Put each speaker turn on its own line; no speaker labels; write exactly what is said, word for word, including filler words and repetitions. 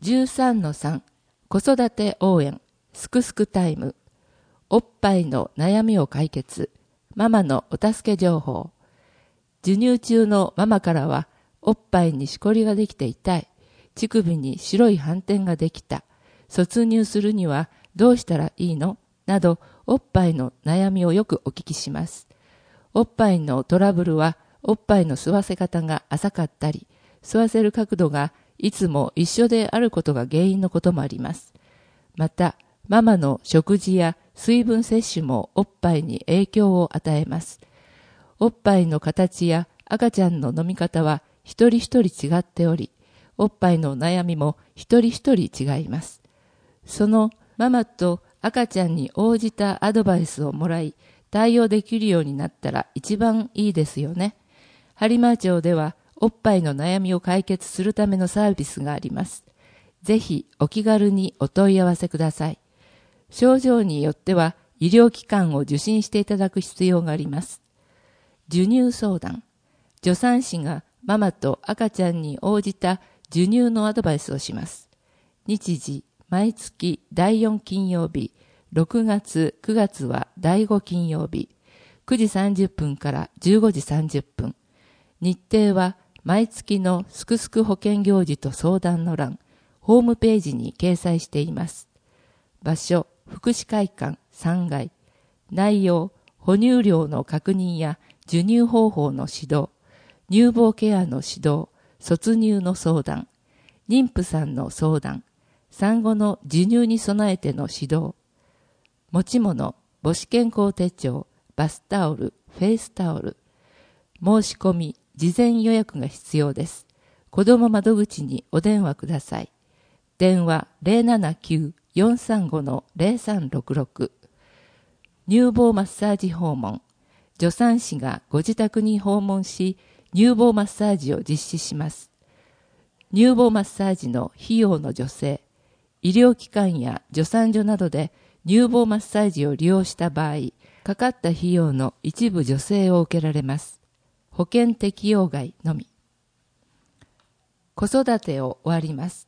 じゅうさんのさん 子育て応援すくすくタイム。おっぱいの悩みを解決、ママのお助け情報。授乳中のママからは、おっぱいにしこりができて痛い、乳首に白い斑点ができた、卒乳するにはどうしたらいいのなど、おっぱいの悩みをよくお聞きします。おっぱいのトラブルは、おっぱいの吸わせ方が浅かったり、吸わせる角度がいつも一緒であることが原因のこともあります。また、ママの食事や水分摂取もおっぱいに影響を与えます。おっぱいの形や赤ちゃんの飲み方は一人一人違っており、おっぱいの悩みも一人一人違います。そのママと赤ちゃんに応じたアドバイスをもらい、対応できるようになったら一番いいですよね。播磨町ではおっぱいの悩みを解決するためのサービスがあります。ぜひお気軽にお問い合わせください。症状によっては医療機関を受診していただく必要があります。授乳相談。助産師がママと赤ちゃんに応じた授乳のアドバイスをします。日時、毎月だいよん金曜日、ろくがつ、くがつはだいご金曜日、くじさんじゅっぷんからじゅうごじさんじゅっぷん。日程は毎月のすくすく保険行事と相談の欄、ホームページに掲載しています。場所、福祉会館さんがい。内容、哺乳量の確認や授乳方法の指導、乳房ケアの指導、卒乳の相談、妊婦さんの相談、産後の授乳に備えての指導、持ち物、母子健康手帳、バスタオル、フェイスタオル、申し込み、事前予約が必要です。子ども窓口にお電話ください。電話 ゼロななきゅう よんさんご ゼロさんろくろく。乳房マッサージ訪問。助産師がご自宅に訪問し、乳房マッサージを実施します。乳房マッサージの費用の助成、医療機関や助産所などで乳房マッサージを利用した場合、かかった費用の一部助成を受けられます。保険適用外のみ。子育てを終わります。